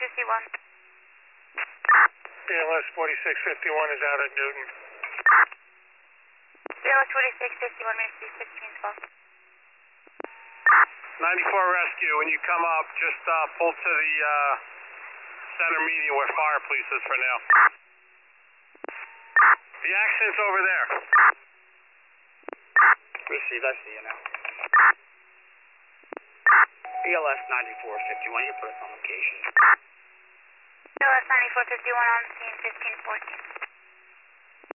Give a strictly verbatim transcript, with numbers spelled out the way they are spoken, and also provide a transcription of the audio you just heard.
fifty-one. B L S forty-six fifty-one is out at Newton. B L S forty-six fifty-one, Ministry sixteen twelve. ninety-four Rescue, when you come up, just uh, pull to the uh, center median where fire police is for now. The accident's over there. Receive, I see you now. B L S ninety-four fifty-one, you put us on location. B L S ninety-four fifty-one on scene fifteen fourteen.